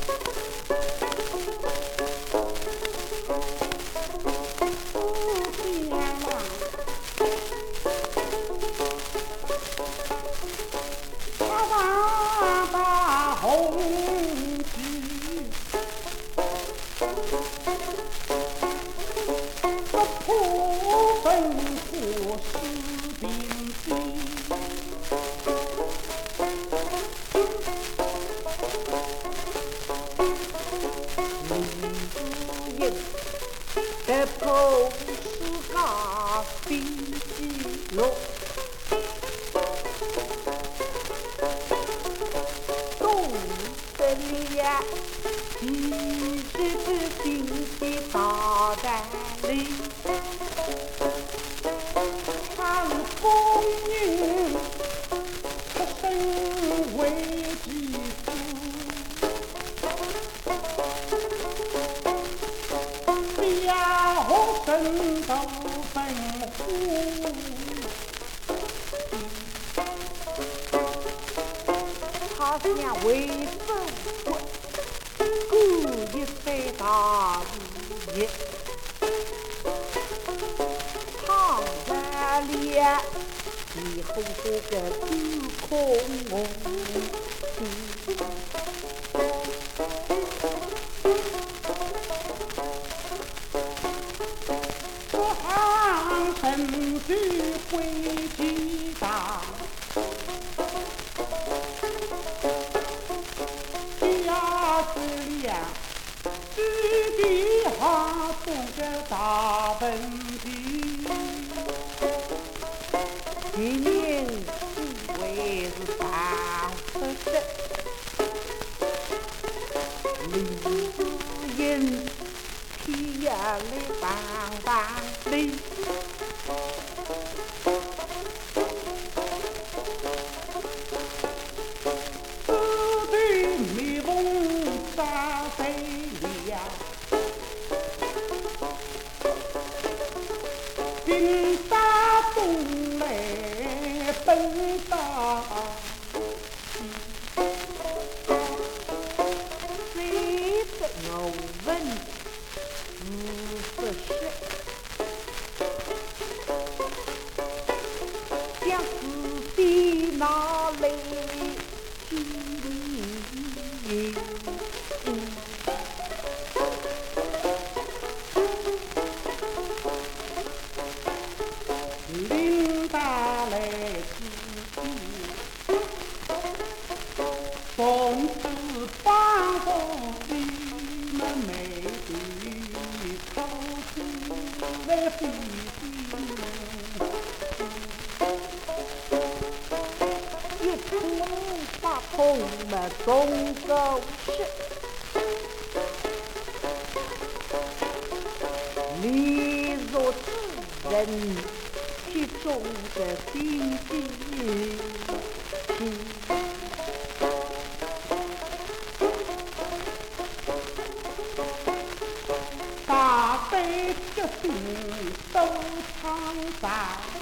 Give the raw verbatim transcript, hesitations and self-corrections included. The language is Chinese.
这头是个飞机路，东北呀，一直是新的大战里，看风云出身为基础。身都奔虎，他想为生活，故意在大雨，躺在脸，以后这个天空。身居会击打，家之俩居地下出个大问题。今年因为是三十岁，李子英皮呀里棒棒里。兵打东来奔打西，谁的我问四十岁，将自己拿来纪念。从此帮助你们美的头子来飞一出把空们中狗屎，你若知人其中的心机。大悲这心都常在。